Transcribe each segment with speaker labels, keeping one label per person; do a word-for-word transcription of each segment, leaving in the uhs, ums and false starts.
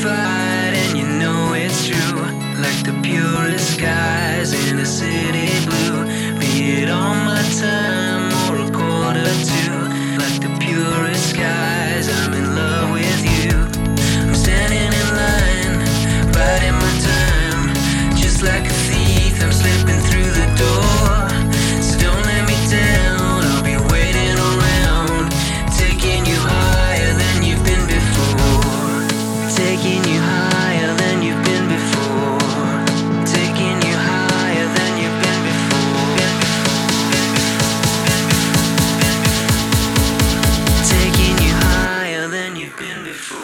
Speaker 1: electrified, and you know it's true. Like the purest skies in a city blue. Be it all my time or a quarter to. Like the purest skies, I'm in love with you. I'm standing in line, biding my time. Just like a thief, I'm slipping through the door. So don't let me down, I'll be waiting around. Taking you higher than you've been before. Taking you higher than you've been before. Taking you higher than you've been before. Taking you higher than you've been before.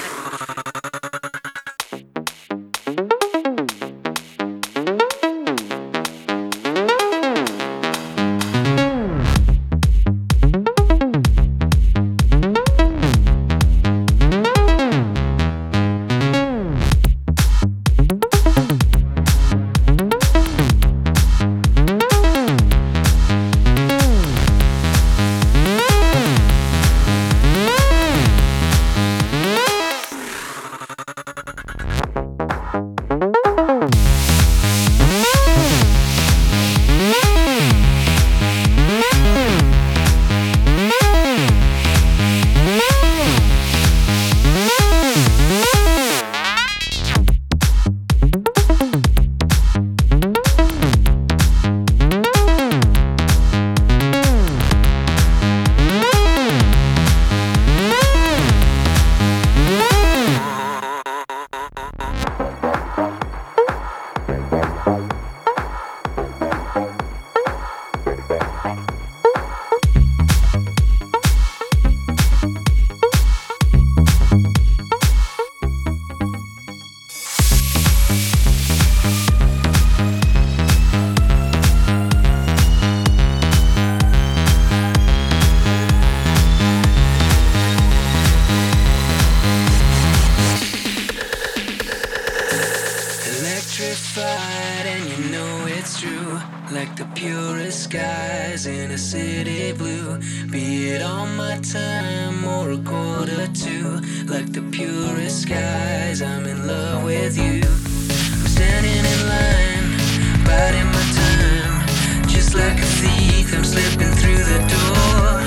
Speaker 1: Electrified, and you know it's true. Like the purest skies in a city blue. Be it all my time or a quarter to. Like the purest skies, I'm in love with you. I'm standing in line, biding my time. Just like a thief, I'm slipping through the door.